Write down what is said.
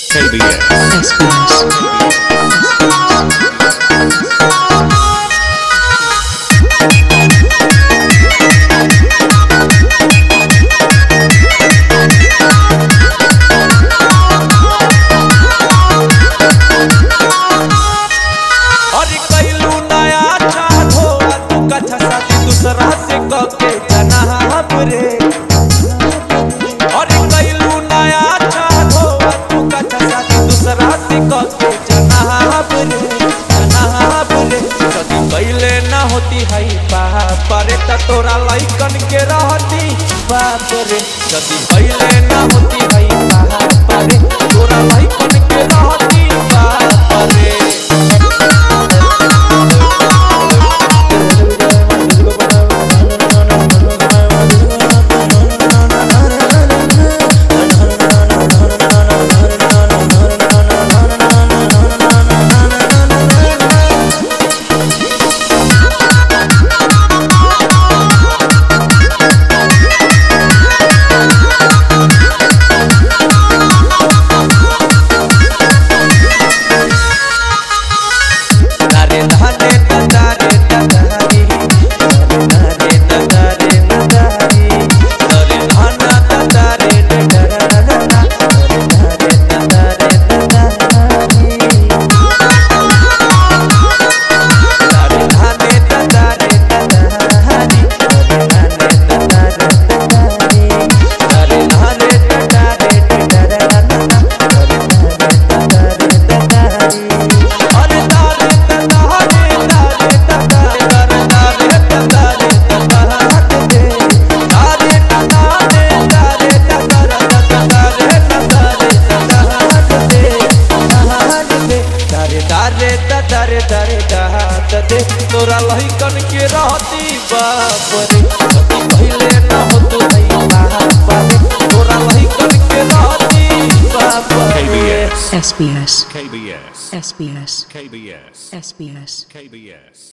KBS. दूसरा से कके जनाब रे और कैलू नया चाहो तू कथा साथी दूसरा से कके जनाब रे कदी कैले ना होती है बाप रे त तोरा लइकन के रहती बाप रे कदी कैले ना होती है बाप रे तोरा लइकन के रहती बाप रे दे तोरा लइकन के रहती बाप रे कभी पहिले ना हो तू नहीं बाप रे तोरा लइकन के रहती बाप रे SBS. KBS. SBS. KBS. SBS. KBS.